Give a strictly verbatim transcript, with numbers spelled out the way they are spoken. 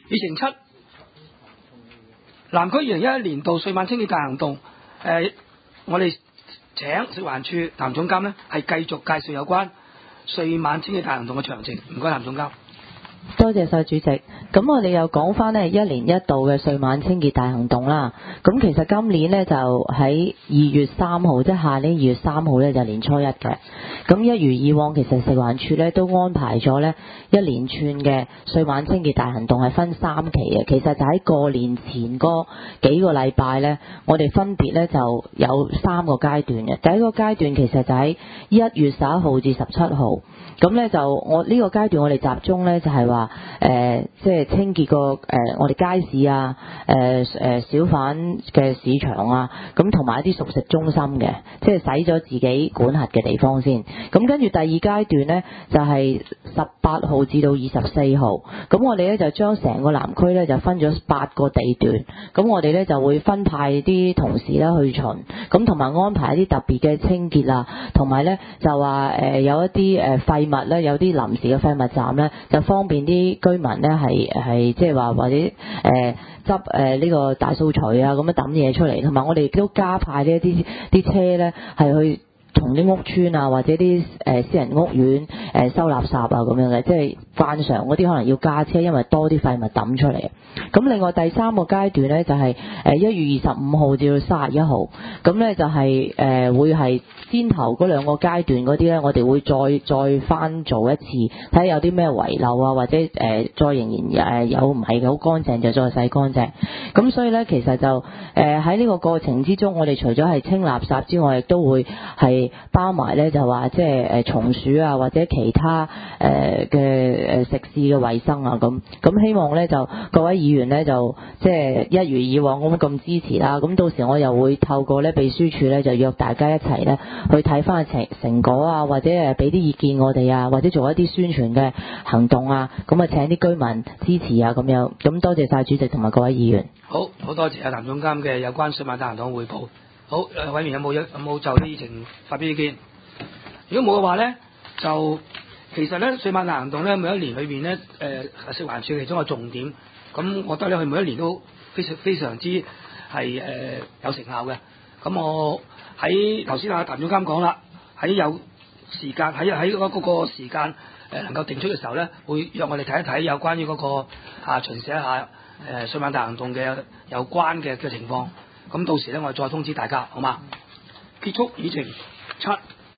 議程七，南區二零一一年度歲晚清潔大行動，誒、呃，我哋請食環署譚總監呢係繼續介紹有關歲晚清潔大行動嘅詳情。唔該，譚總監。 多謝晒主席。咁我哋又講翻呢一年一度嘅歲晚清潔大行動啦。咁其實今年呢，就喺二月三號，即係下年二月三號呢，就年初一嘅。咁一如以往，其實食環署呢都安排咗呢一連串嘅歲晚清潔大行動係分三期嘅。其實就喺過年前嗰幾個禮拜呢，我哋分別呢就有三個階段嘅。第一個階段其實就喺一月十一號至十七號。咁呢就我呢、這個階段我哋集中呢就係話誒即係清潔個誒、呃、我哋街市啊誒誒、呃、小販嘅市場啊，咁同埋一啲熟食中心嘅，即係洗咗自己管轄嘅地方先。咁跟住第二階段呢，就係十八號至到二十四號。咁我哋呢就將成個南區呢就分咗八個地段。咁我哋呢就會分派啲同事呢去巡，咁同埋安排一啲特別嘅清潔啊，同埋呢就話誒、呃、有一啲誒廢物咧，有啲臨時嘅廢物站咧，就方便啲居民咧係係即係話或者誒執誒呢個大掃除啊，咁樣抌嘢出嚟，同埋我哋亦都加派呢一啲啲車咧係去同啲屋邨啊或者啲誒、呃、私人屋苑誒、呃、收垃圾啊咁樣嘅，即係慣常嗰啲可能要加車，因為多啲廢物抌出嚟。咁另外第三個階段咧就係誒一月二十五號至到三十一號，咁咧就係、是、誒、呃、會係先頭嗰兩個階段嗰啲咧，我哋會再再翻做一次，睇下有啲咩遺漏啊，或者誒、呃、再仍然誒有唔係好乾淨就再洗乾淨。咁所以咧其實就誒喺呢個過程之中，我哋除咗係清垃圾之外，亦都會係包埋咧就話即係誒松鼠啊或者其他誒嘅誒食肆嘅衛生啊咁。咁希望咧就各位議員咧就即係一如以往咁咁支持啦。咁到時我又會透過咧秘書處咧就約大家一齊咧去睇翻成成果啊，或者誒俾啲意見我哋啊，或者做一啲宣傳嘅行動啊。咁啊請啲居民支持啊咁樣。咁多謝晒主席同埋各位議員。 好，好多謝阿譚總監嘅有關歲晚大行動匯報。好，誒委員有冇有冇就呢議程發表意見？如果冇嘅話咧，就其實咧歲晚大行動咧每一年裏邊咧誒食環署其中一個重點，咁我覺得咧佢每一年都非常非常之係誒、呃、有成效嘅。咁我喺頭先阿譚總監講啦，喺有時間喺喺嗰個時間誒能夠定出嘅時候咧，會讓我哋睇一睇有關於嗰、那個啊巡視一下誒歲晚大行動嘅有關嘅嘅情況。咁到時咧我哋再通知大家，好嘛？結束議程七。